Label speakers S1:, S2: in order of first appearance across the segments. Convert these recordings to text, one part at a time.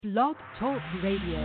S1: Blog Talk Radio.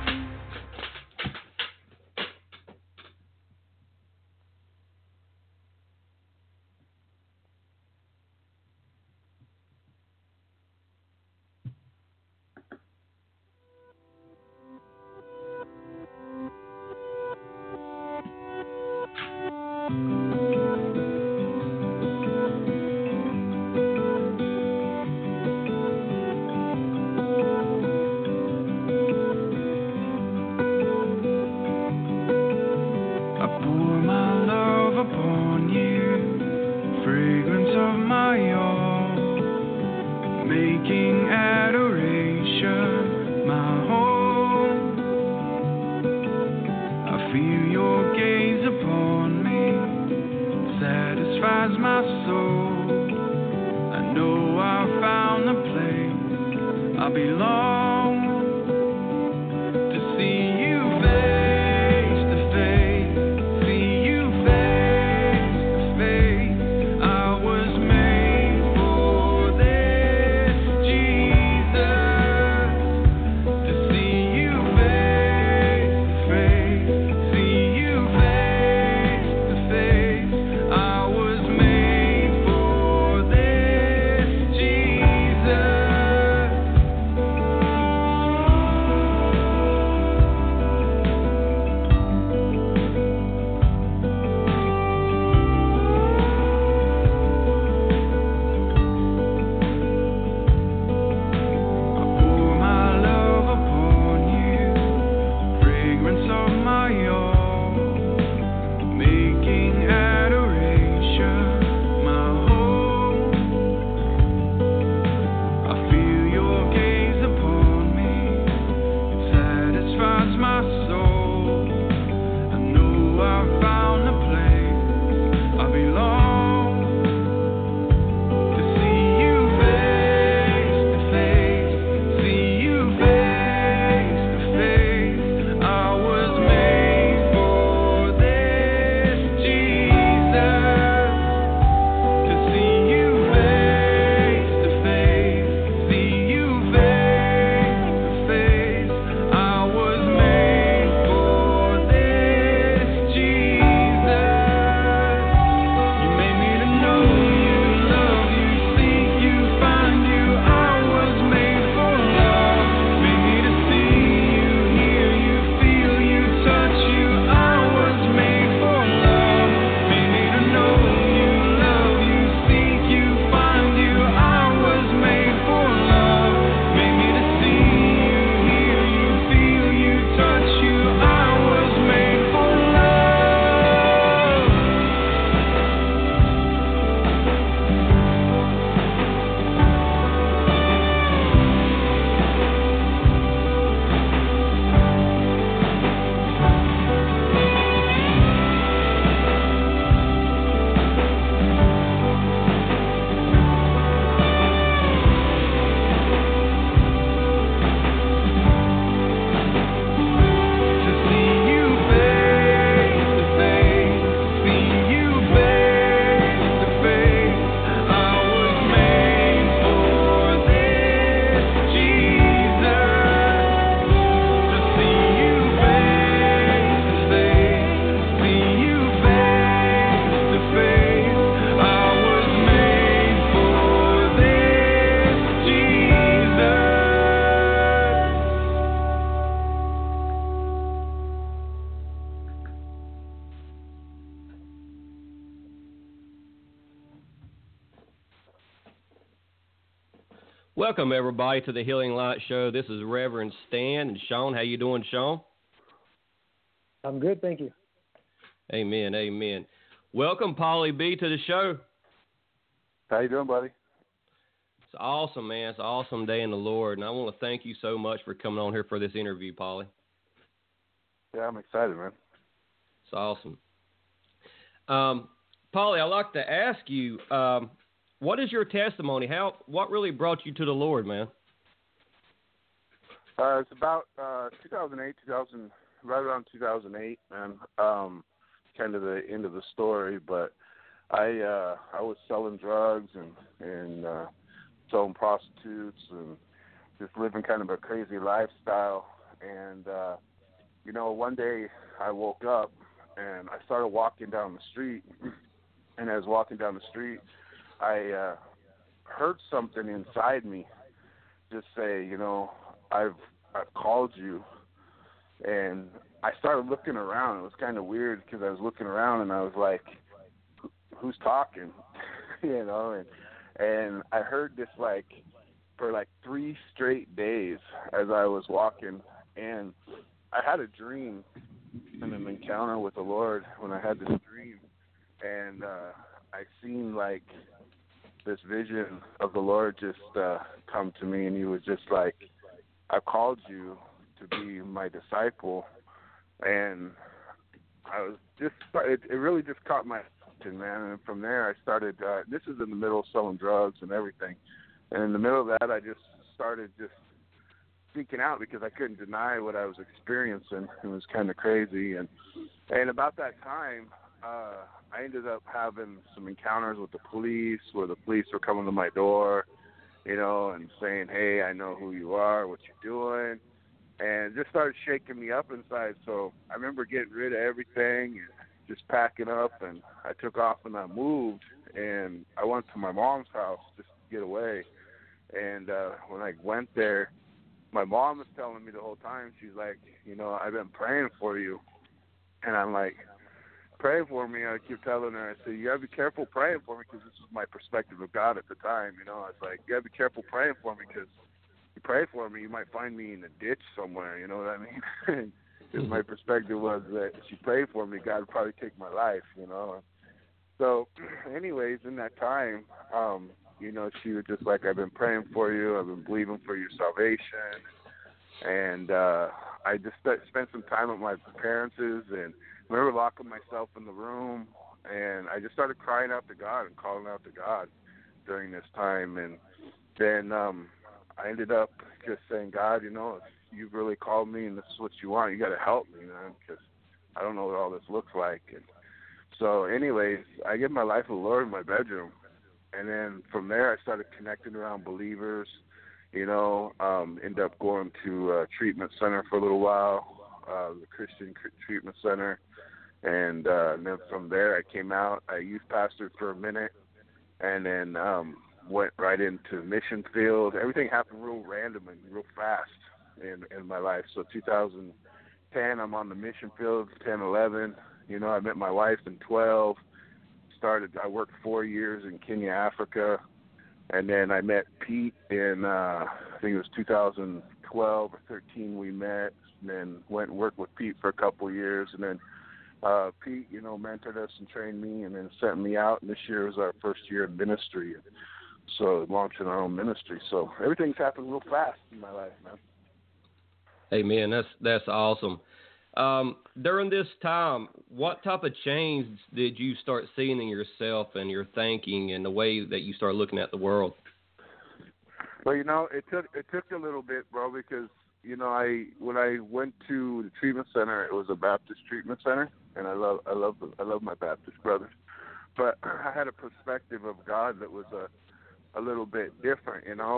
S2: Welcome, everybody, to the Healing Light Show. This is Reverend Stan and Sean. How you doing, Sean?
S3: I'm good, thank you.
S2: Amen, amen. Welcome, Paulie B, to the show.
S4: How you doing, buddy?
S2: It's awesome, man. It's an awesome day in the Lord, and I want to thank you so much for coming on here for this interview, Paulie.
S4: Yeah, I'm excited, man.
S2: It's awesome. Paulie, I'd like to ask you, what is your testimony? What really brought you to the Lord, man?
S4: It's about 2008, right around 2008, man. Kind of the end of the story, but I was selling drugs and selling prostitutes and just living kind of a crazy lifestyle. And, one day I woke up and I started walking down the street. And as walking down the street, I heard something inside me just say, I've called you. And I started looking around. It was kind of weird because I was looking around and I was like, who's talking? And I heard this for 3 straight days as I was walking. And I had a dream and an encounter with the Lord when I had this dream. And I seen this vision of the Lord just come to me, and he was just like, I called you to be my disciple. And I was it really just caught my attention, man. And from there I started, this is in the middle of selling drugs and everything. And in the middle of that, I just started speaking out because I couldn't deny what I was experiencing. It was kind of crazy. And about that time, I ended up having some encounters with the police where the police were coming to my door, and saying, hey, I know who you are, what you're doing, and just started shaking me up inside. So I remember getting rid of everything and just packing up, and I took off and I moved, and I went to my mom's house just to get away. And when I went there, my mom was telling me the whole time, she's like, I've been praying for you. And I'm like, pray for me. I keep telling her, I said, you got to be careful praying for me, because this was my perspective of God at the time. I was like, you got to be careful praying for me, because you pray for me, you might find me in a ditch somewhere, you know what I mean? Because my perspective was that if you pray for me, God would probably take my life, So anyways, in that time, she was just like, I've been praying for you. I've been believing for your salvation. And I just spent some time with my parents, and I remember locking myself in the room, and I just started crying out to God and calling out to God during this time. And then I ended up just saying, God, if you've really called me and this is what you want, you got to help me, man, because I don't know what all this looks like. And so anyways, I gave my life to the Lord in my bedroom. And then from there, I started connecting around believers, ended up going to a treatment center for a little while, the Christian Treatment Center. And then from there, I came out. I youth pastored for a minute, and then went right into mission field. Everything happened real random and real fast in my life. So 2010, I'm on the mission field, 10, 11. I met my wife in 12. I worked 4 years in Kenya, Africa, and then I met Pete in, I think it was 2012 or 13 we met, and then went and worked with Pete for a couple of years, and then Pete, mentored us and trained me and then sent me out, and this year was our first year in ministry, so launching our own ministry. So everything's happened real fast in my life, man.
S2: Hey, man, that's awesome. During this time, what type of change did you start seeing in yourself and your thinking and the way that you start looking at the world?
S4: Well, it took a little bit, bro, because when I went to the treatment center, it was a Baptist treatment center, and I love my Baptist brothers, but I had a perspective of God that was a little bit different, and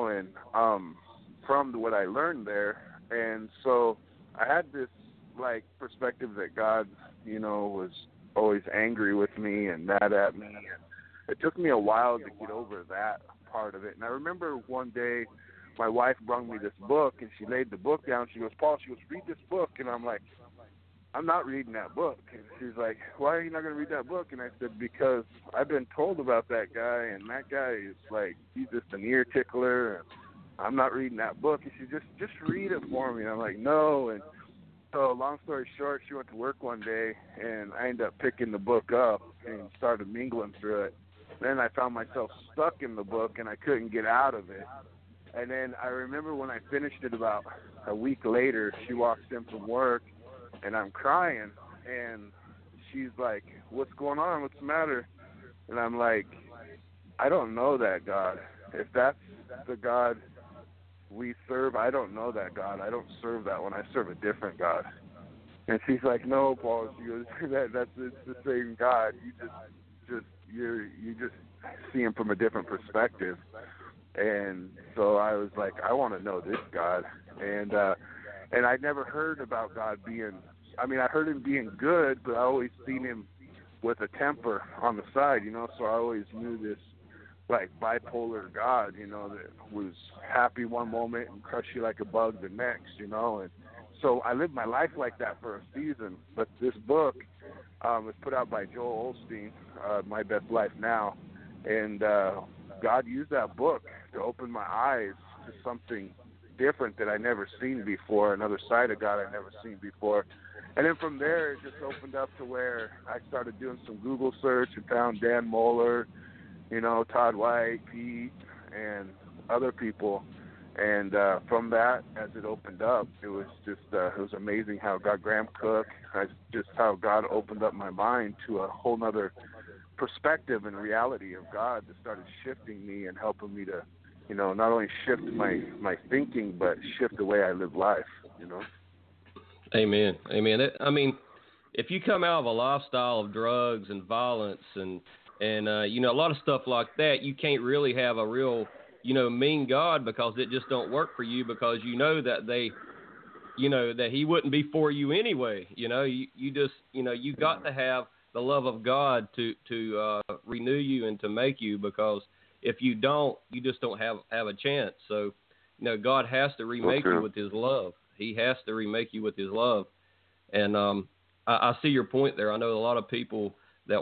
S4: from what I learned there, and so I had this perspective that God, was always angry with me and mad at me, and it took me a while to get over that part of it. And I remember one day my wife brought me this book, and she laid the book down. She goes, Paul, read this book. And I'm like, I'm not reading that book. And she's like, why are you not going to read that book? And I said, because I've been told about that guy, and that guy is he's just an ear tickler, and I'm not reading that book. And she just read it for me. And I'm like, no. And so long story short, she went to work one day, and I ended up picking the book up and started mingling through it. Then I found myself stuck in the book, and I couldn't get out of it. And then I remember when I finished it about a week later, she walks in from work, and I'm crying, and she's like, what's going on? What's the matter? And I'm like, I don't know that God. If that's the God we serve, I don't know that God. I don't serve that one. I serve a different God. And she's like, no, Paul. She goes, it's the same God. You just see him from a different perspective. And so I was like, I want to know this God. And I never heard about God being, I mean, I heard him being good, but I always seen him with a temper on the side, you know, so I always knew this, like, bipolar God, you know, that was happy one moment and crush you like a bug the next, you know. And so I lived my life like that for a season. But this book was put out by Joel Osteen, My Best Life Now, and God used that book to open my eyes to something different that I never seen before, another side of God I never seen before. And then from there, it just opened up to where I started doing some Google search and found Dan Mohler, you know, Todd White, Pete, and other people. And from that, as it opened up, it was just it was amazing how God, Graham Cook, just how God opened up my mind to a whole other perspective and reality of God that started shifting me and helping me to, you know, not only shift my thinking, but shift the way I live life, you know.
S2: Amen. Amen. I mean, if you come out of a lifestyle of drugs and violence and you know, a lot of stuff like that, you can't really have a real, you know, mean God, because it just don't work for you, because you know that you know, that he wouldn't be for you anyway. You know, you just, you know, you got to have the love of God to renew you and to make you, because if you don't, you just don't have a chance. So, you know, God has to remake you with his love. He has to remake you with his love. And I see your point there. I know a lot of people that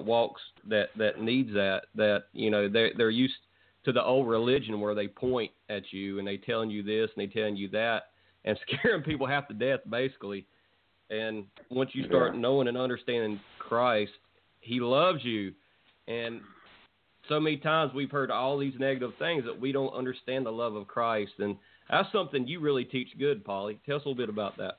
S2: needs that, you know, they're used to the old religion where they point at you and they telling you this and they telling you that and scaring people half to death, basically. And once you start knowing and understanding Christ, he loves you. And so many times we've heard all these negative things that we don't understand the love of Christ. And that's something you really teach good, Paulie. Tell us a little bit about that.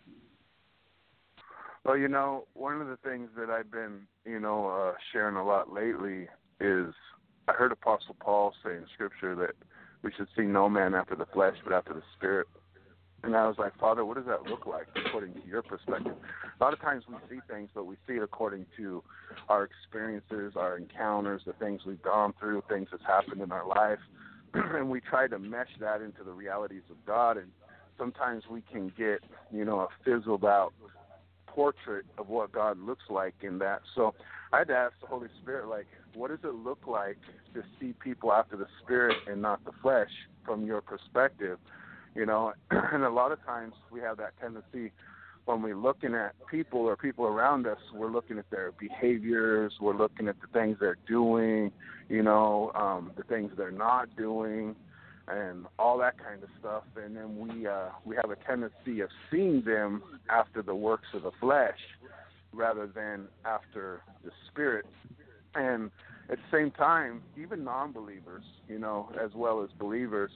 S4: Well, you know, one of the things that I've been, you know, sharing a lot lately is I heard Apostle Paul say in Scripture that we should see no man after the flesh but after the Spirit. And I was like, Father, what does that look like according to your perspective? A lot of times we see things, but we see it according to our experiences, our encounters, the things we've gone through, things that's happened in our life. And we try to mesh that into the realities of God. And sometimes we can get, you know, a fizzled out portrait of what God looks like in that. So I had to ask the Holy Spirit, like, what does it look like to see people after the Spirit and not the flesh from your perspective? You know, and a lot of times we have that tendency when we're looking at people or people around us, we're looking at their behaviors, we're looking at the things they're doing, you know, the things they're not doing, and all that kind of stuff. And then we have a tendency of seeing them after the works of the flesh rather than after the Spirit. And at the same time, even non-believers, you know, as well as believers,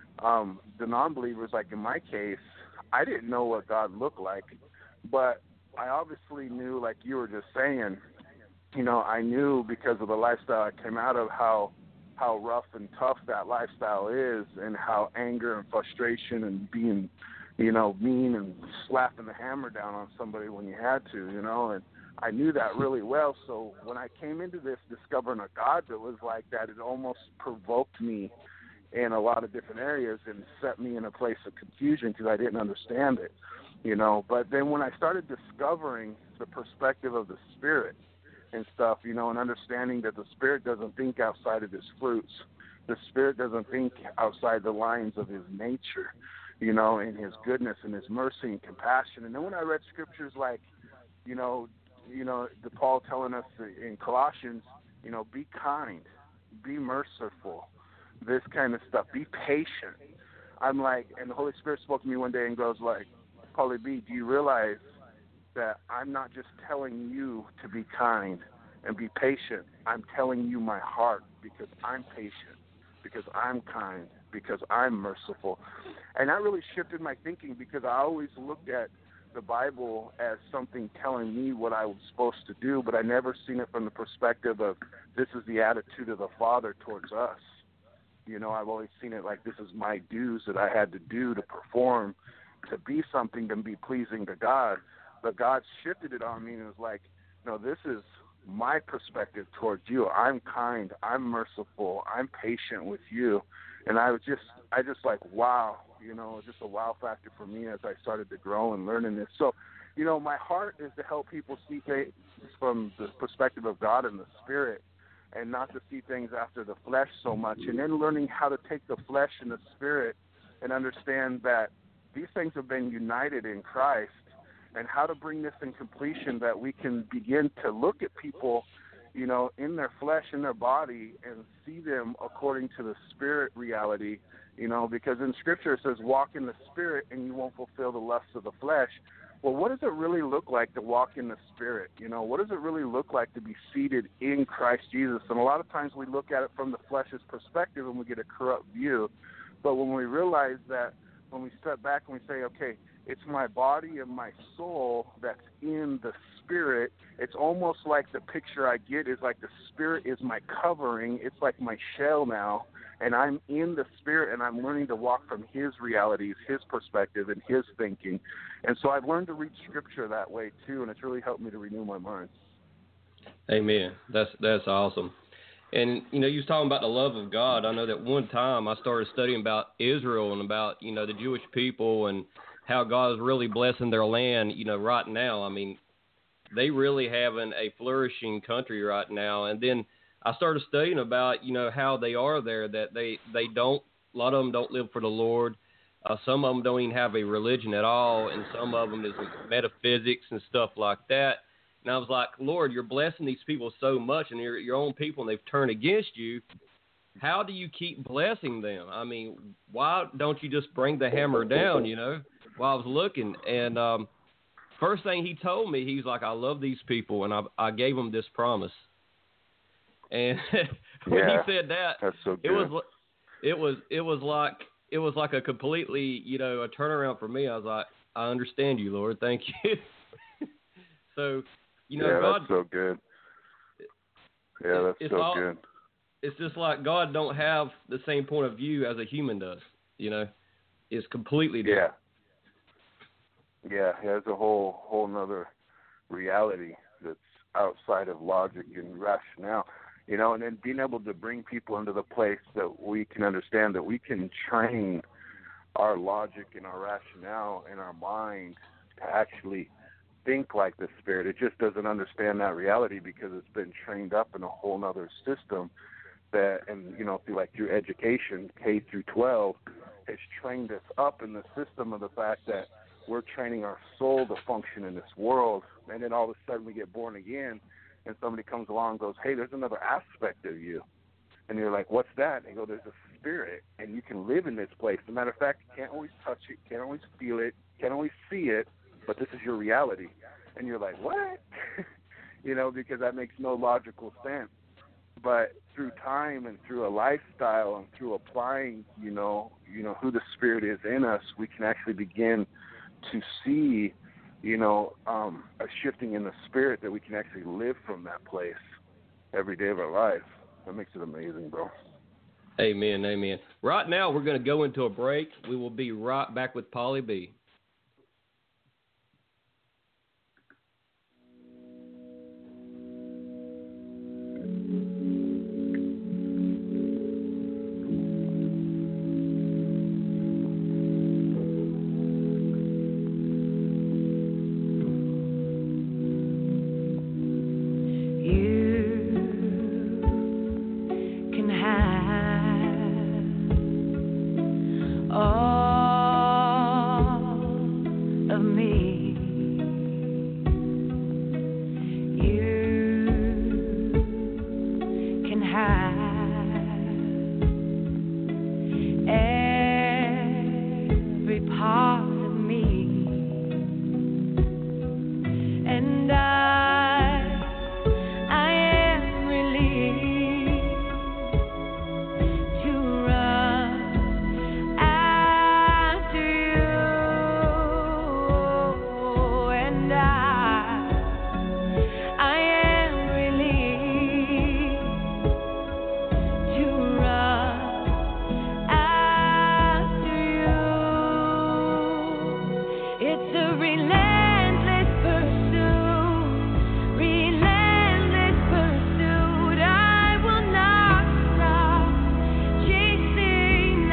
S4: the non-believers, like in my case, I didn't know what God looked like, but I obviously knew, like you were just saying, you know, I knew because of the lifestyle I came out of how rough and tough that lifestyle is, and how anger and frustration and being, you know, mean and slapping the hammer down on somebody when you had to, you know, and I knew that really well. So when I came into this discovering a God that was like that, it almost provoked me in a lot of different areas and set me in a place of confusion because I didn't understand it, you know. But then when I started discovering the perspective of the Spirit and stuff, you know, and understanding that the Spirit doesn't think outside of his fruits, the Spirit doesn't think outside the lines of his nature, you know, and his goodness and his mercy and compassion. And then when I read scriptures like, you know, the Paul telling us in Colossians, you know, be kind, be merciful, this kind of stuff, be patient. I'm like, and the Holy Spirit spoke to me one day and goes like, Paulie B, do you realize that I'm not just telling you to be kind and be patient. I'm telling you my heart, because I'm patient, because I'm kind, because I'm merciful. And that really shifted my thinking, because I always looked at the Bible as something telling me what I was supposed to do, but I never seen it from the perspective of this is the attitude of the Father towards us. You know, I've always seen it like this is my dues that I had to do to perform, to be something and be pleasing to God. But God shifted it on me and was like, no, this is my perspective towards you. I'm kind. I'm merciful. I'm patient with you. And I just like, wow, just a wow factor for me as I started to grow and learning this. So, my heart is to help people see things from the perspective of God and the Spirit, and not to see things after the flesh so much. And then learning how to take the flesh and the Spirit and understand that these things have been united in Christ, and how to bring this in completion, that we can begin to look at people, in their flesh, in their body, and see them according to the Spirit reality, because in Scripture it says, walk in the Spirit and you won't fulfill the lusts of the flesh. Well, what does it really look like to walk in the Spirit? What does it really look like to be seated in Christ Jesus? And a lot of times we look at it from the flesh's perspective and we get a corrupt view. But when we realize that, when we step back and we say, okay, it's my body and my soul that's in the Spirit, it's almost like the picture I get is like the Spirit is my covering. It's like my shell now, and I'm in the Spirit, and I'm learning to walk from His realities, His perspective, and His thinking. And so I've learned to read Scripture that way too, and it's really helped me to renew my mind.
S2: Amen. That's awesome. And, you was talking about the love of God. I know that one time I started studying about Israel and about, the Jewish people and how God is really blessing their land, right now. I mean, they really having a flourishing country right now. And then I started studying about, how they are there, that they don't, a lot of them don't live for the Lord. Some of them don't even have a religion at all, and some of them is metaphysics and stuff like that. And I was like, Lord, you're blessing these people so much, and your own people, and they've turned against you. How do you keep blessing them? I mean, why don't you just bring the hammer down, while I was looking? And first thing he told me, he's like, I love these people, and I gave him this promise. And when he said that,
S4: that's so good.
S2: it was like a completely, a turnaround for me. I was like, I understand you, Lord. Thank you. So, God,
S4: that's so good. Yeah, that's so good.
S2: It's just like God don't have the same point of view as a human does. It's completely different.
S4: Yeah, it's a whole nother reality that's outside of logic and rationale. And then being able to bring people into the place that we can understand that we can train our logic and our rationale and our mind to actually think like the Spirit. It just doesn't understand that reality because it's been trained up in a whole nother system that, and through education, K through 12, it's trained us up in the system of the fact that we're training our soul to function in this world, and then all of a sudden we get born again, and somebody comes along and goes, hey, there's another aspect of you. And you're like, what's that? And they go, there's a spirit, and you can live in this place. As a matter of fact, you can't always touch it, can't always feel it, can't always see it, but this is your reality. And you're like, what? Because that makes no logical sense. But through time and through a lifestyle and through applying, who the Spirit is in us, we can actually begin to see, a shifting in the Spirit that we can actually live from that place every day of our life. That makes it amazing, bro.
S2: Amen, amen. Right now, we're going to go into a break. We will be right back with Polly B.
S5: Chasing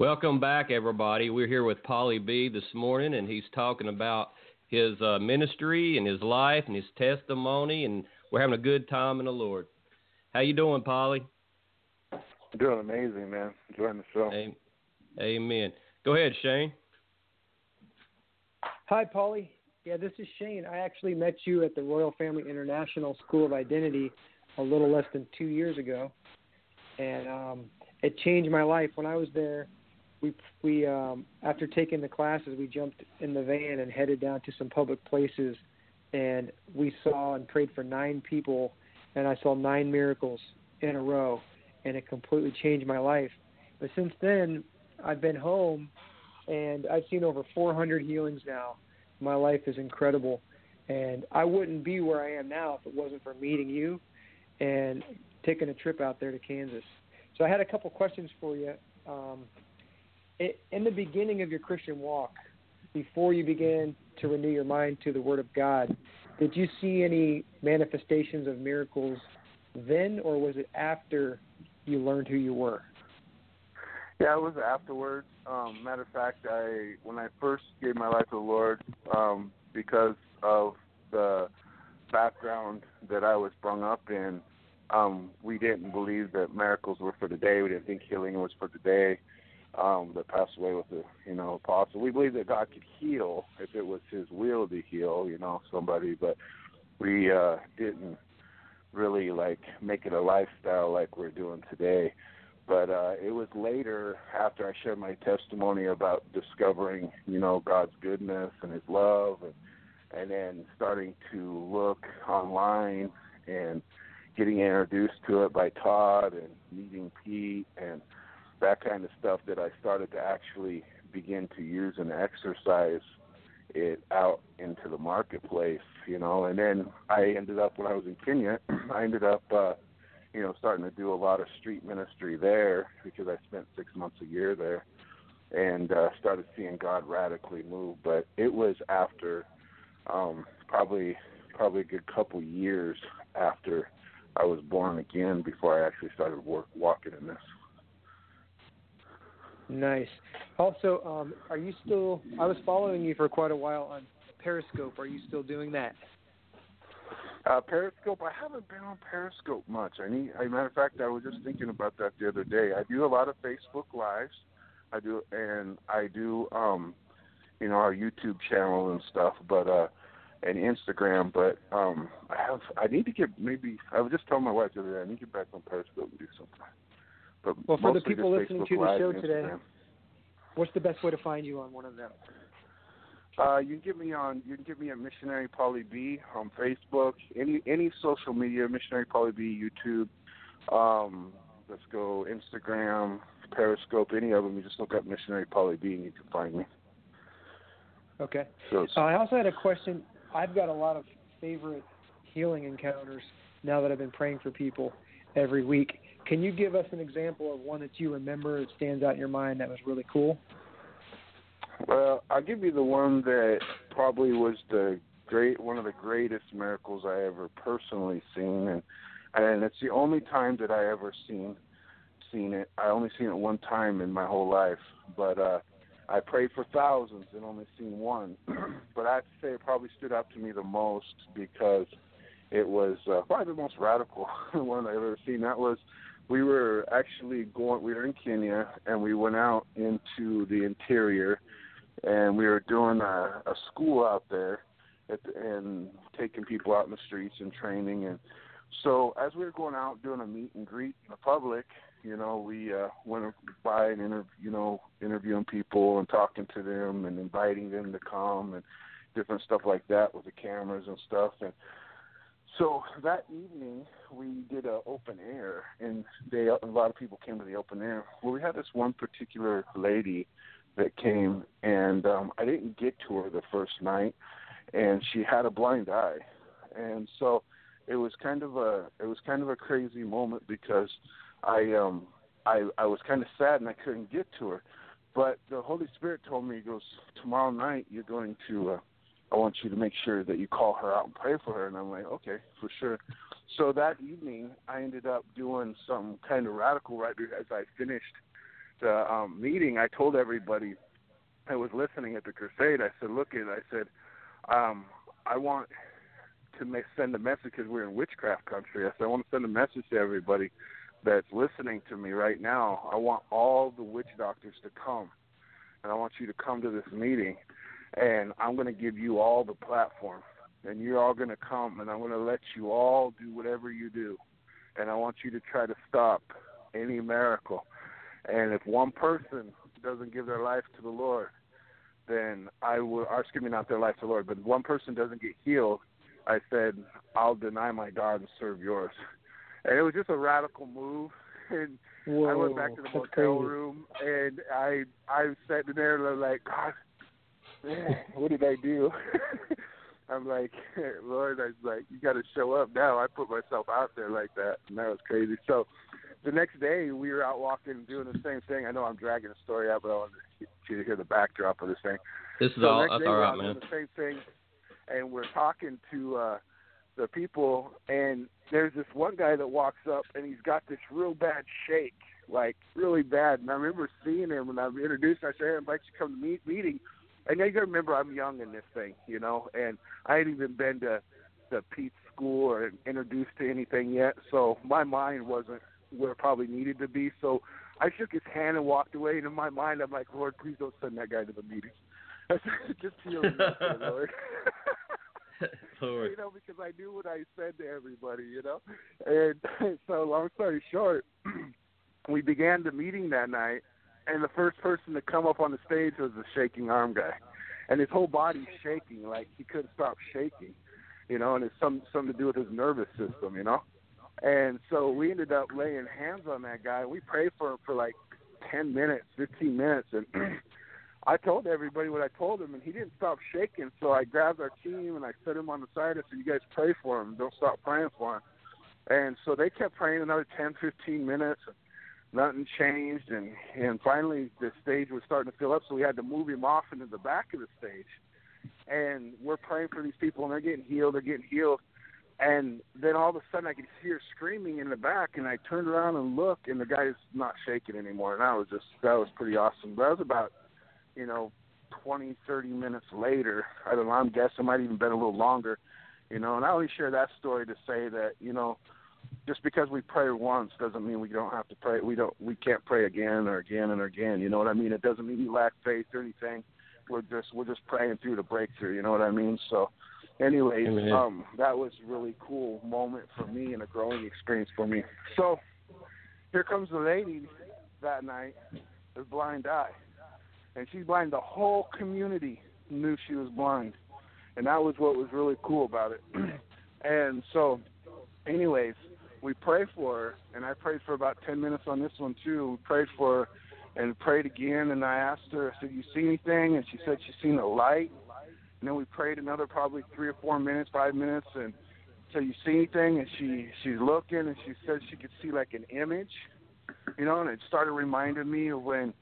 S2: Welcome back, everybody. We're here with Paulie B this morning, and he's talking about his ministry and his life and his testimony, and we're having a good time in the Lord. How you doing, Paulie?
S4: Doing amazing, man. Enjoying the show.
S2: Amen. Go ahead, Shane.
S3: Hi, Paulie. Yeah, this is Shane. I actually met you at the Royal Family International School of Identity a little less than 2 years ago, and it changed my life. When I was there, we after taking the classes, we jumped in the van and headed down to some public places, and we saw and prayed for 9 people, and I saw 9 miracles in a row, and it completely changed my life. But since then, I've been home, and I've seen over 400 healings now. My life is incredible, and I wouldn't be where I am now if it wasn't for meeting you and taking a trip out there to Kansas. So I had a couple questions for you. In the beginning of your Christian walk, before you began to renew your mind to the Word of God, did you see any manifestations of miracles then, or was it after you learned who you were?
S4: Yeah, it was afterwards. Matter of fact, when I first gave my life to the Lord, because of the background that I was brought up in, we didn't believe that miracles were for today. We didn't think healing was for today. That passed away with the, apostle. We believed that God could heal if it was His will to heal, somebody, but we didn't really make it a lifestyle like we're doing today. But it was later, after I shared my testimony about discovering, God's goodness and His love, and then starting to look online and getting introduced to it by Todd and meeting Pete and that kind of stuff, that I started to actually begin to use and exercise it out into the marketplace, And then I ended up, when I was in Kenya, starting to do a lot of street ministry there because I spent 6 months a year there, and started seeing God radically move. But it was after probably a good couple years after I was born again before I actually started walking in this.
S3: Nice. Also, are you still? I was following you for quite a while on Periscope. Are you still doing that?
S4: Periscope, I haven't been on Periscope much. Matter of fact, I was just thinking about that the other day. I do a lot of Facebook Lives. I do our YouTube channel and stuff, but and Instagram. But I need to get, I was just telling my wife the other day, I need to get back on Periscope and do something. But
S3: well, for the people listening
S4: Facebook
S3: to the
S4: Live
S3: show
S4: and
S3: today,
S4: Instagram.
S3: What's the best way to find you on one of them?
S4: You can get me at Missionary Paulie B on Facebook, any social media, Missionary Paulie B, YouTube, let's go Instagram, Periscope, any of them. You just look up Missionary Paulie B and you can find me.
S3: Okay.
S4: So,
S3: I also had a question. I've got a lot of favorite healing encounters now that I've been praying for people every week. Can you give us an example of one that you remember that stands out in your mind that was really cool?
S4: Well, I'll give you the one that probably was one of the greatest miracles I ever personally seen, and it's the only time that I ever seen it. I only seen it one time in my whole life, but I prayed for thousands and only seen one. But I have to say it probably stood out to me the most because it was probably the most radical one I've ever seen. That was, we were in Kenya, and we went out into the interior, and we were doing a school out there and taking people out in the streets and training. And so as we were going out doing a meet and greet in the public, we went by and interviewing people and talking to them and inviting them to come and different stuff like that with the cameras and stuff. And so that evening we did an open air, and a lot of people came to the open air. Well, we had this one particular lady that came, and I didn't get to her the first night, and she had a blind eye, and so it was kind of a crazy moment because I was kind of sad and I couldn't get to her, but the Holy Spirit told me, he goes, tomorrow night you're going to I want you to make sure that you call her out and pray for her. And I'm like, okay, for sure. So that evening I ended up doing some kind of radical right as I finished the meeting, I told everybody I was listening at the crusade, I said, I want to send a message, because we're in witchcraft country. I said, I want to send a message to everybody that's listening to me right now. I want all the witch doctors to come, and I want you to come to this meeting, and I'm going to give you all the platform, and you're all going to come, and I'm going to let you all do whatever you do, and I want you to try to stop any miracle. And if one person doesn't give their life to the Lord, then not their life to the Lord, but if one person doesn't get healed, I said, I'll deny my God and serve yours. And it was just a radical move. And
S3: Whoa,
S4: I went back to the motel room, and I sat in there and I was like, God, man, what did I do? I'm like, Lord, I was like, you got to show up now. I put myself out there like that, and that was crazy. So the next day, we were out walking, doing the same thing. I know I'm dragging the story out, but I wanted you to hear the backdrop of this thing.
S2: This is
S4: so
S2: all,
S4: that's
S2: all right, man.
S4: Doing the same thing, and we're talking to the people, and there's this one guy that walks up, and he's got this real bad shake, like really bad. And I remember seeing him, and I introduced him. I said, hey, I invite you to come to meeting. And you got to remember, I'm young in this thing, and I hadn't even been to Pete's school or introduced to anything yet, so my mind wasn't where it probably needed to be. So I shook his hand and walked away, and in my mind, I'm like, Lord, please don't send that guy to the meeting. I said, just heal him, Lord.
S2: Lord.
S4: Because I knew what I said to everybody, And so long story short, we began the meeting that night, and the first person to come up on the stage was the shaking arm guy. And his whole body's shaking, like he couldn't stop shaking, and it's something to do with his nervous system, And so we ended up laying hands on that guy. We prayed for him for like 10 minutes, 15 minutes, and I told everybody what I told him, and he didn't stop shaking. So I grabbed our team, and I set him on the side. I said, you guys pray for him. Don't stop praying for him. And so they kept praying another 10, 15 minutes, and nothing changed. And finally the stage was starting to fill up, so we had to move him off into the back of the stage. And we're praying for these people, and they're getting healed. And then all of a sudden I could hear screaming in the back, and I turned around and looked, and the guy's not shaking anymore. And that was pretty awesome. But that was about 20, 30 minutes later. I don't know, I'm guessing it might even been a little longer, and I only share that story to say that, just because we pray once doesn't mean we don't have to pray. We can't pray again or again and again. You know what I mean? It doesn't mean you lack faith or anything. We're just praying through the breakthrough. You know what I mean? So, anyways, that was a really cool moment for me and a growing experience for me. So, here comes the lady that night, with blind eye. And she's blind. The whole community knew she was blind. And that was what was really cool about it. And so, anyways, we prayed for her, and I prayed for about 10 minutes on this one too. We prayed for her and prayed again, and I asked her, I said, you see anything? And she said she seen a light. And then we prayed another probably 3 or 4 minutes, 5 minutes, and said, you see anything? And she's looking, and she said she could see like an image, and it started reminding me of when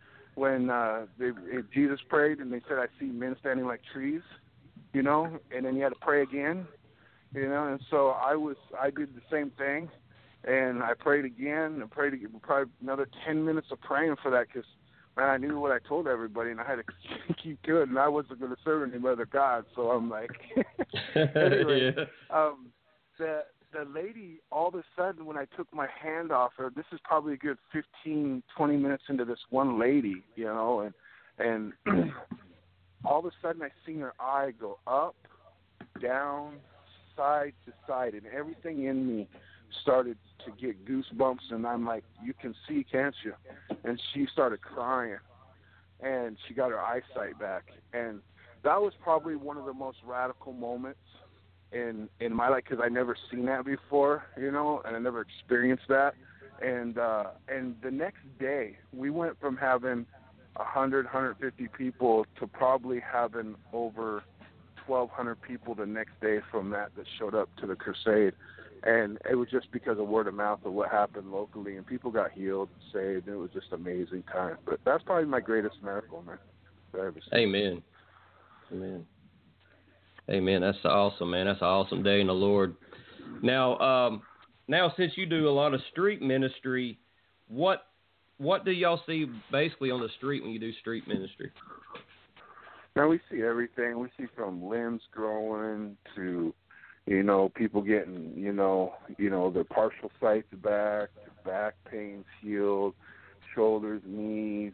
S4: Jesus prayed, and they said, I see men standing like trees, and then you had to pray again, and so I did the same thing, and I prayed again, and prayed again, probably another 10 minutes of praying for that, because, man, I knew what I told everybody, and I had to keep doing it, and I wasn't going to serve any other God, so I'm like, anyway, yeah. The lady, all of a sudden, when I took my hand off her, this is probably a good 15, 20 minutes into this one lady, and all of a sudden I seen her eye go up, down, side to side, and everything in me started to get goosebumps, and I'm like, you can see, can't you? And she started crying, and she got her eyesight back, and that was probably one of the most radical moments in my life, because I never seen that before, and I never experienced that. And the next day, we went from having 100, 150 people to probably having over 1,200 people the next day from that showed up to the crusade. And it was just because of word of mouth of what happened locally, and people got healed and saved, and it was just an amazing time. But that's probably my greatest miracle, man, that I ever seen.
S2: Amen. Amen. Amen. That's awesome, man. That's an awesome day in the Lord. Now since you do a lot of street ministry, what what do y'all see basically on the street when you do street ministry?
S4: Now we see everything. We see from limbs growing to, people getting, their partial sights back pains healed, shoulders, knees.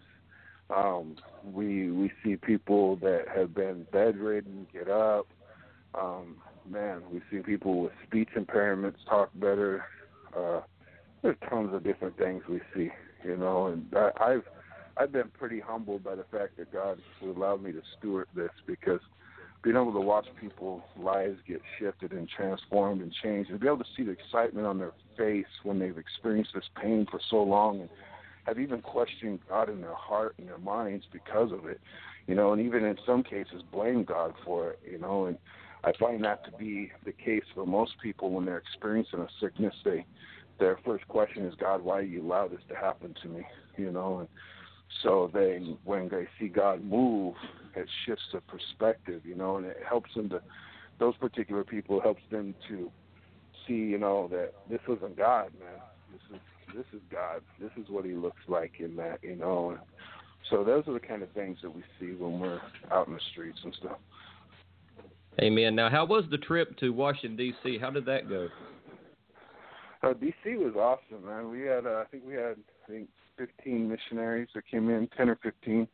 S4: We see people that have been bedridden get up. We see people with speech impairments talk better. There's tons of different things we see, and I've been pretty humbled by the fact that God has allowed me to steward this, because being able to watch people's lives get shifted and transformed and changed, and be able to see the excitement on their face when they've experienced this pain for so long and have even questioned God in their heart and their minds because of it, and even in some cases blame God for it, and I find that to be the case for most people when they're experiencing a sickness. Their first question is, God, why do you allow this to happen to me? And so when they see God move, it shifts the perspective, and it helps them those particular people helps them to see, that this isn't God, man. This is God. This is what he looks like in that, And so those are the kind of things that we see when we're out in the streets and stuff.
S2: Amen. Now, how was the trip to Washington, D.C.? How did that go?
S4: D.C. was awesome, man. We had, I think 15 missionaries that came in, 10 or 15.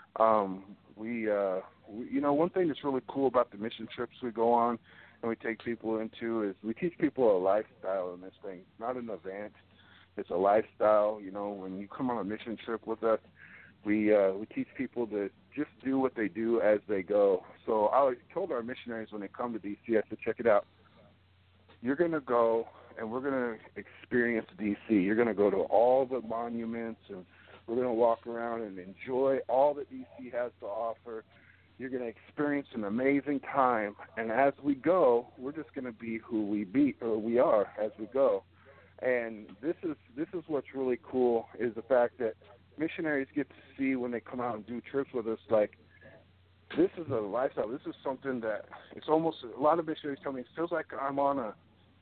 S4: One thing that's really cool about the mission trips we go on and we take people into is we teach people a lifestyle in this thing. It's not an event. It's a lifestyle. When you come on a mission trip with us, we teach people to just do what they do as they go. So I told our missionaries when they come to D.C., I said, check it out. You're going to go and we're going to experience D.C. You're going to go to all the monuments, and we're going to walk around and enjoy all that D.C. has to offer. You're going to experience an amazing time, and as we go, we're just going to be who we are as we go. And this is what's really cool, is the fact that missionaries get to see when they come out and do trips with us, like, this is a lifestyle. This is something that it's almost, a lot of missionaries tell me, it feels like I'm on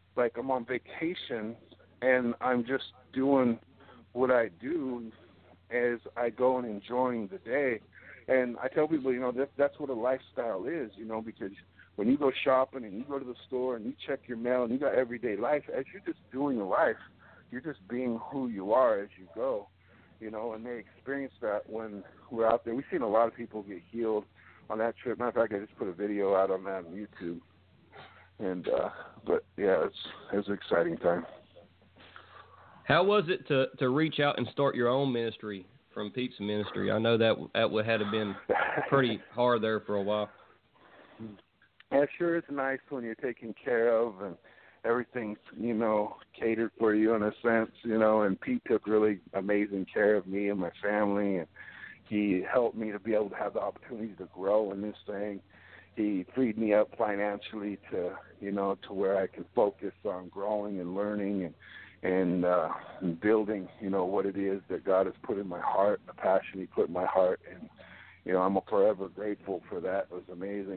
S4: vacation and I'm just doing what I do as I go and enjoying the day. And I tell people, that's what a lifestyle is, because when you go shopping and you go to the store and you check your mail and you got everyday life, as you're just doing life, you're just being who you are as you go, and they experience that when we're out there. We've seen a lot of people get healed on that trip. Matter of fact, I just put a video out on that on YouTube. And but yeah, it was an exciting time.
S2: How was it to reach out and start your own ministry from Pete's ministry? I know that would have been pretty hard there for a while.
S4: Yeah, sure, it's nice when you're taken care of and everything's, catered for you in a sense, and Pete took really amazing care of me and my family, and he helped me to be able to have the opportunity to grow in this thing. He freed me up financially to where I can focus on growing and learning and building, what it is that God has put in my heart, the passion he put in my heart. And, I'm forever grateful for that. It was amazing.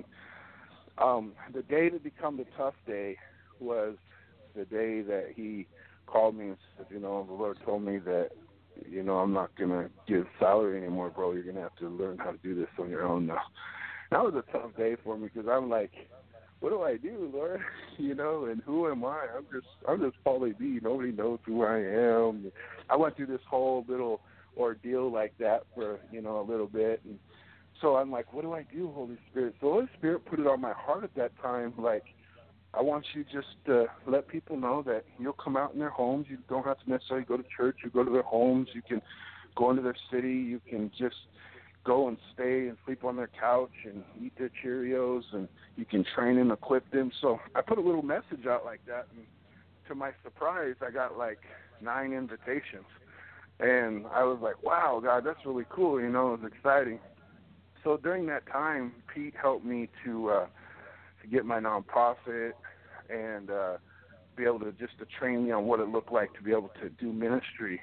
S4: The day that became the tough day was the day that he called me and said, the Lord told me that, I'm not going to give salary anymore, bro. You're going to have to learn how to do this on your own now. That was a tough day for me, because I'm like, what do I do, Lord? And who am I? I'm just Paulie B. Nobody knows who I am. I went through this whole little ordeal like that for, a little bit. And so I'm like, what do I do, Holy Spirit? So Holy Spirit put it on my heart at that time, like, I want you just to let people know that you'll come out in their homes. You don't have to necessarily go to church. You go to their homes. You can go into their city. You can just go and stay and sleep on their couch and eat their Cheerios, and you can train and equip them. So I put a little message out like that, and to my surprise, I got like 9 invitations. And I was like, wow, God, that's really cool. It was exciting. So during that time, Pete helped me to get my nonprofit and be able to train me on what it looked like to be able to do ministry,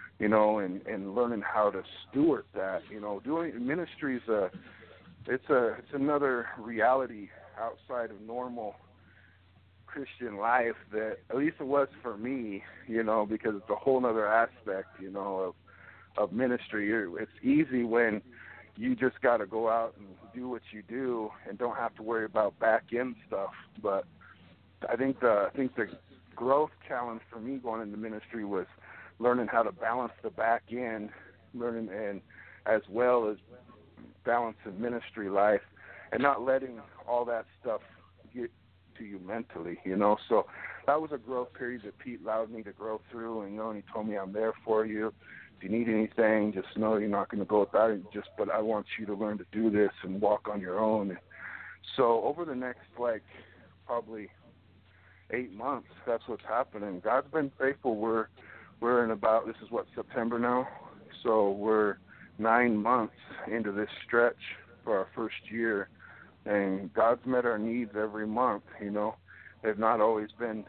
S4: and learning how to steward that. Doing ministry is it's another reality outside of normal Christian life, that at least it was for me, because it's a whole other aspect, of ministry. It's easy when you just got to go out and do what you do and don't have to worry about back end stuff. But I think the growth challenge for me going into ministry was learning how to balance the back end, learning and as well as balancing ministry life, and not letting all that stuff get to you mentally, you know. So that was a growth period that Pete allowed me to grow through, and he told me, I'm there for you. If you need anything, just know you're not going to go without it. But I want you to learn to do this and walk on your own. And so over the next probably 8 months, that's what's happening. God's been faithful. We're in about, this is September now. So we're 9 months into this stretch for our first year, and God's met our needs every month. They've not always been,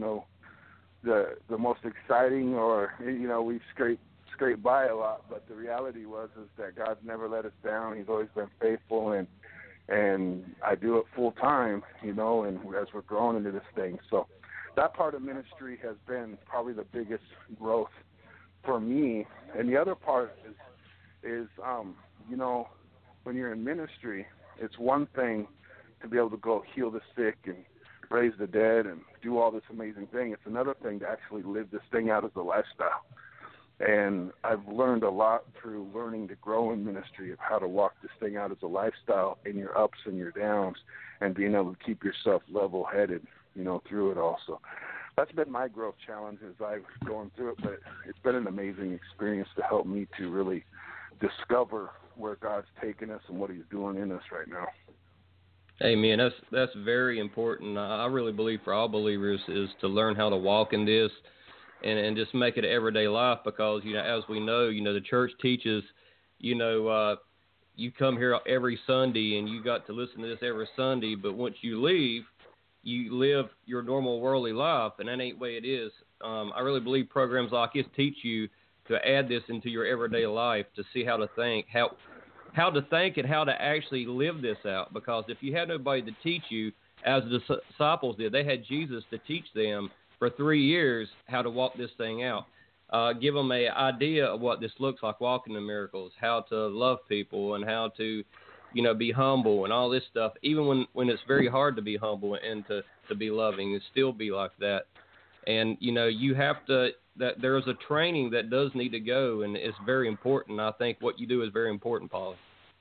S4: the most exciting, or we've scraped by a lot, but the reality is that God's never let us down. He's always been faithful, and I do it full time, and as we're growing into this thing. So that part of ministry has been probably the biggest growth for me. And the other part is when you're in ministry, it's one thing to be able to go heal the sick and raise the dead and do all this amazing thing. It's another thing to actually live this thing out as a lifestyle. And I've learned a lot through learning to grow in ministry of how to walk this thing out as a lifestyle in your ups and your downs, and being able to keep yourself level-headed, through it all. So that's been my growth challenge as I've gone through it, but it's been an amazing experience to help me to really discover where God's taking us and what he's doing in us right now.
S2: Amen. That's very important. I really believe for all believers is to learn how to walk in this and just make it everyday life, because, as we know, the church teaches, you come here every Sunday and you got to listen to this every Sunday, but once you leave, you live your normal worldly life, and that ain't the way it is. I really believe programs like this teach you to add this into your everyday life, to see how to think, how to think and how to actually live this out. Because if you had nobody to teach you, as the disciples did, they had Jesus to teach them for 3 years how to walk this thing out. Give them an idea of what this looks like, walking in miracles, how to love people, and how to, be humble and all this stuff. Even when it's very hard to be humble and to be loving, and still be like that. And, you have to, that there's a training that does need to go, and it's very important. I think what you do is very important, Paulie.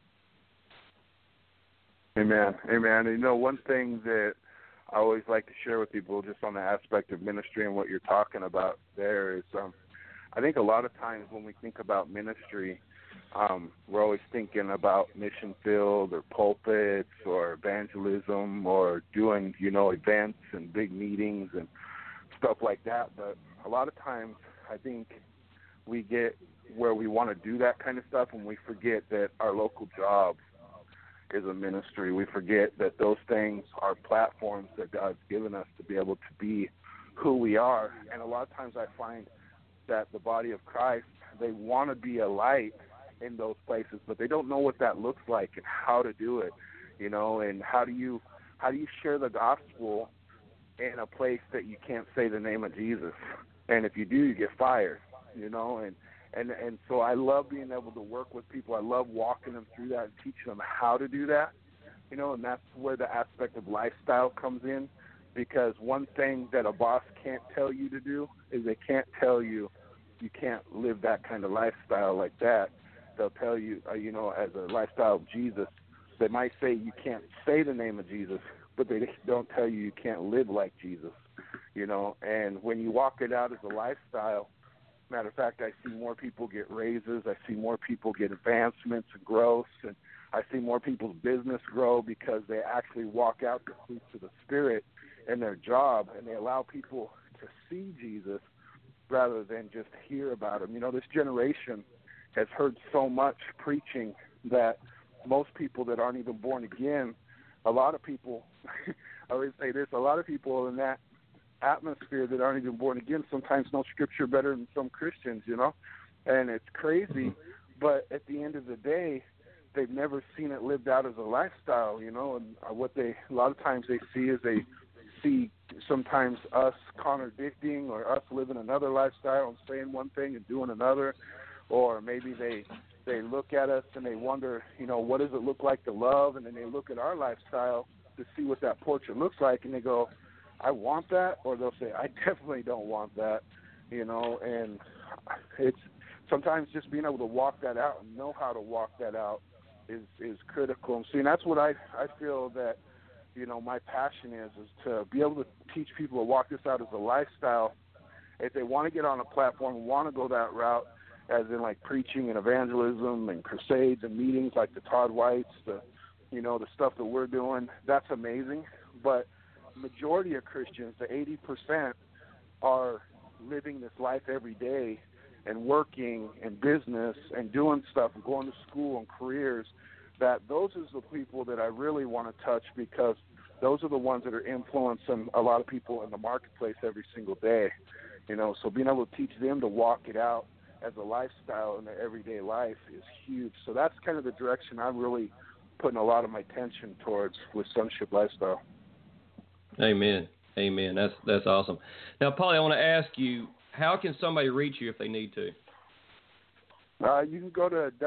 S4: Amen. Amen. One thing that I always like to share with people just on the aspect of ministry and what you're talking about there is, I think a lot of times when we think about ministry, we're always thinking about mission field or pulpits or evangelism or doing, events and big meetings and stuff like that. But a lot of times I think we get where we want to do that kind of stuff and we forget that our local job is a ministry. We forget that those things are platforms that God's given us to be able to be who we are. And a lot of times I find that the body of Christ, they want to be a light in those places, but they don't know what that looks like and how to do it, and how do you share the gospel in a place that you can't say the name of Jesus? And if you do, you get fired, and so I love being able to work with people. I love walking them through that and teaching them how to do that, and that's where the aspect of lifestyle comes in, because one thing that a boss can't tell you to do is they can't tell you you can't live that kind of lifestyle like that. They'll tell you, as a lifestyle of Jesus, they might say you can't say the name of Jesus, but they don't tell you can't live like Jesus, and when you walk it out as a lifestyle, matter of fact, I see more people get raises, I see more people get advancements and growth, and I see more people's business grow because they actually walk out the fruits of the Spirit in their job, and they allow people to see Jesus rather than just hear about him. This generation has heard so much preaching that most people that aren't even born again, a lot of people, I always say this, a lot of people in that atmosphere that aren't even born again sometimes know Scripture better than some Christians, and it's crazy, but at the end of the day, they've never seen it lived out as a lifestyle, and what a lot of times they see is they see sometimes us contradicting or us living another lifestyle and saying one thing and doing another, or maybe they look at us and they wonder, what does it look like to love? And then they look at our lifestyle to see what that portrait looks like, and they go, I want that, or they'll say, I definitely don't want that, and it's sometimes just being able to walk that out and know how to walk that out is critical. And see, and that's what I feel that, my passion is to be able to teach people to walk this out as a lifestyle. If they want to get on a platform, want to go that route, as in like preaching and evangelism and crusades and meetings like the Todd Whites, the stuff that we're doing, that's amazing. But majority of Christians, the 80%, are living this life every day and working and business and doing stuff and going to school and careers, that those are the people that I really want to touch, because those are the ones that are influencing a lot of people in the marketplace every single day. So being able to teach them to walk it out as a lifestyle in their everyday life is huge. So that's kind of the direction I'm really putting a lot of my attention towards with Sonship Lifestyle.
S2: Amen. That's awesome. Now, Paulie, I want to ask you, how can somebody reach you if they need to?
S4: You can go to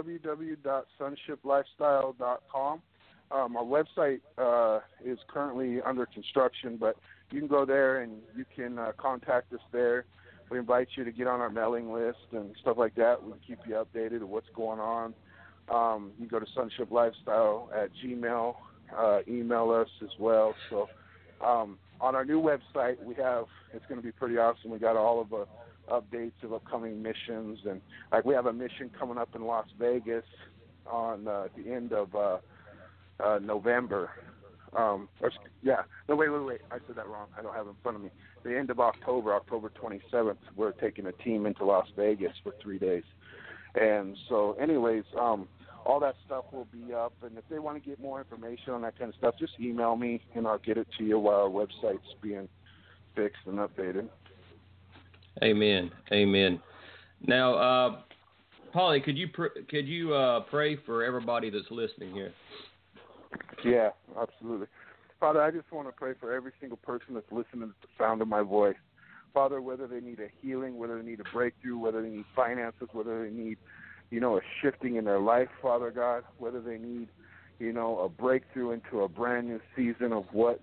S4: www.sonshiplifestyle.com. Our website is currently under construction, but you can go there and you can contact us there. We invite you to get on our mailing list and stuff like that. We can keep you updated of what's going on. You can go to sonshiplifestyle@gmail. Email us as well. So on our new website, it's going to be pretty awesome. We got all of the updates of upcoming missions, and like we have a mission coming up in Las Vegas on the end of November. No, wait. I said that wrong. I don't have it in front of me. The end of October 27th, we're taking a team into Las Vegas for 3 days. And so anyways, all that stuff will be up. And if they want to get more information on that kind of stuff, just email me, and I'll get it to you while our website's being fixed and updated.
S2: Amen. Now, Paulie, could you pray for everybody that's listening here?
S4: Yeah, absolutely. Father, I just want to pray for every single person that's listening to the sound of my voice. Father, whether they need a healing, whether they need a breakthrough, whether they need finances, whether they need, a shifting in their life, Father God, whether they need, a breakthrough into a brand new season of what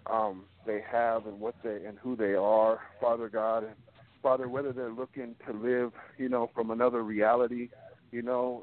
S4: they have and and who they are, Father God. And Father, whether they're looking to live, from another reality, in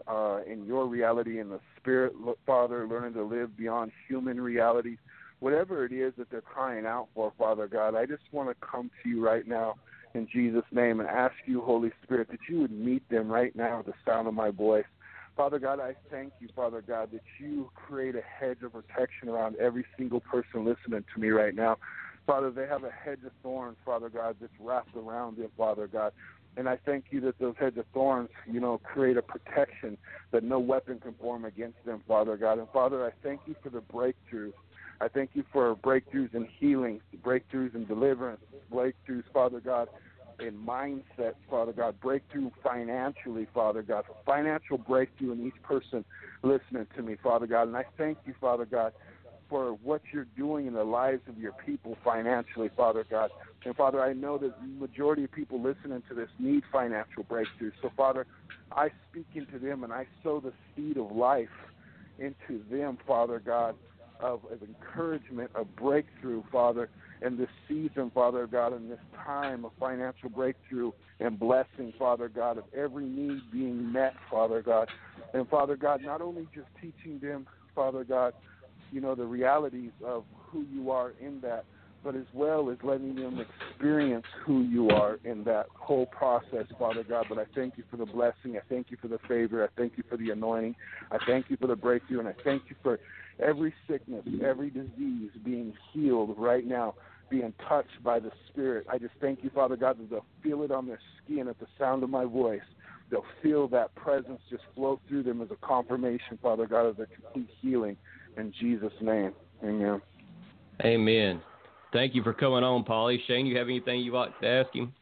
S4: your reality in the spirit, Father, learning to live beyond human reality, whatever it is that they're crying out for, Father God, I just want to come to you right now in Jesus' name and ask you, Holy Spirit, that you would meet them right now at the sound of my voice. Father God, I thank you, Father God, that you create a hedge of protection around every single person listening to me right now. Father, they have a hedge of thorns, Father God, that's wrapped around them, Father God. And I thank you that those hedge of thorns, create a protection that no weapon can form against them, Father God. And Father, I thank you for the breakthroughs. I thank you for breakthroughs in healing, breakthroughs in deliverance, breakthroughs, Father God, in mindset, Father God, breakthrough financially, Father God, financial breakthrough in each person listening to me, Father God. And I thank you, Father God, for what you're doing in the lives of your people financially, Father God. And, Father, I know that the majority of people listening to this need financial breakthroughs. So, Father, I speak into them and I sow the seed of life into them, Father God, of encouragement, of breakthrough, Father, in this season, Father God, in this time of financial breakthrough and blessing, Father God, of every need being met, Father God. And, Father God, not only just teaching them, Father God, the realities of who you are in that, but as well as letting them experience who you are in that whole process, Father God. But I thank you for the blessing. I thank you for the favor. I thank you for the anointing. I thank you for the breakthrough, and I thank you for every sickness, every disease being healed right now, being touched by the Spirit. I just thank you, Father God, that they'll feel it on their skin at the sound of my voice. They'll feel that presence just flow through them as a confirmation, Father God, of their complete healing. In Jesus' name, amen.
S2: Amen. Thank you for coming on, Paulie. Shane, you have anything you'd like to ask him?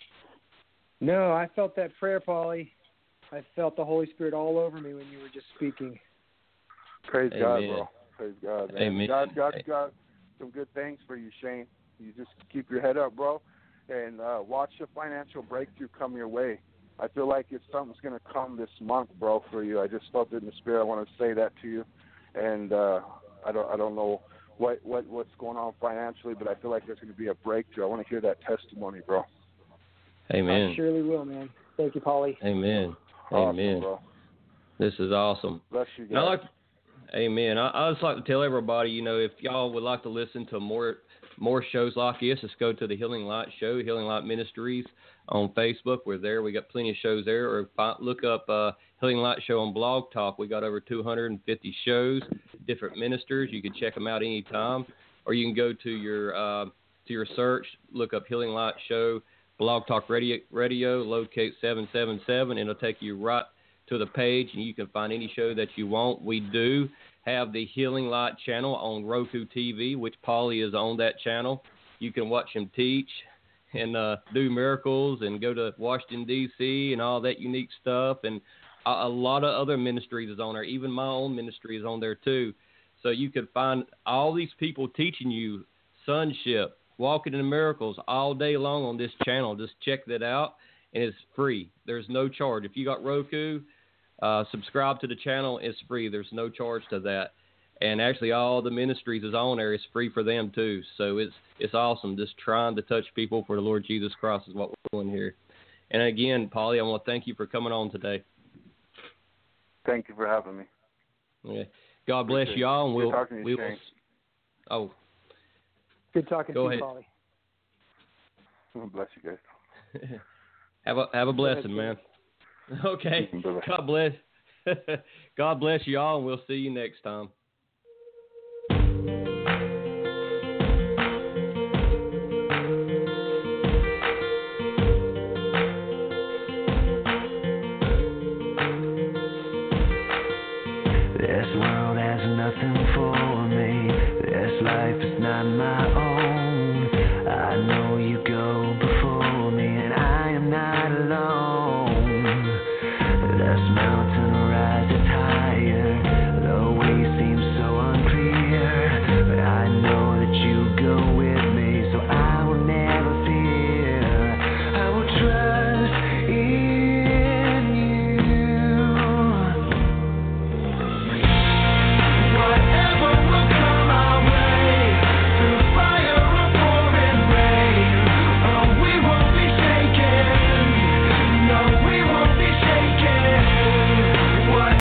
S3: No, I felt that prayer, Paulie. I felt the Holy Spirit all over me when you were just speaking.
S4: Praise God, bro. Praise God, man.
S2: Amen.
S4: God's got some good things for you, Shane. You just keep your head up, bro, and watch the financial breakthrough come your way. I feel like if something's going to come this month, bro, for you, I just felt it in the spirit. I want to say that to you. And I don't know what's going on financially, but I feel like there's going to be a breakthrough. I want to hear that testimony, bro.
S2: Amen.
S3: I surely will, man. Thank you, Paulie.
S2: Amen.
S4: Awesome,
S2: Amen.
S4: bro.
S2: This is awesome.
S4: Bless you guys.
S2: Amen. I just like to tell everybody, if y'all would like to listen to more shows like this, just go to the Healing Light Show, Healing Light Ministries on Facebook. We're there. We got plenty of shows there. Or look up Healing Light Show on Blog Talk. We got over 250 shows, different ministers. You can check them out anytime. Or you can go to your search, look up Healing Light Show, Blog Talk Radio, locate 777, and it'll take you right to the page, and you can find any show that you want. We do have the Healing Light channel on Roku TV, which Paulie is on that channel. You can watch him teach and do miracles and go to Washington, D.C. and all that unique stuff. And a lot of other ministries is on there. Even my own ministry is on there too. So you can find all these people teaching you sonship, walking in the miracles all day long on this channel. Just check that out, and it's free. There's no charge. If you got Roku, subscribe to the channel. It's free. There's no charge to that. And actually, all the ministries is on there. It's free for them too. So it's awesome. Just trying to touch people for the Lord Jesus Christ is what we're doing here. And again, Paulie, I want to thank you for coming on today.
S4: Thank you for having me.
S2: Okay. God bless you all, and
S4: Good talking to you,
S2: will.
S4: Shane.
S2: Oh,
S3: Good talking
S2: Go
S3: to you,
S2: ahead.
S3: Paulie.
S4: Bless you guys.
S2: have a blessing, man. Okay. God bless. God bless you all, and we'll see you next time.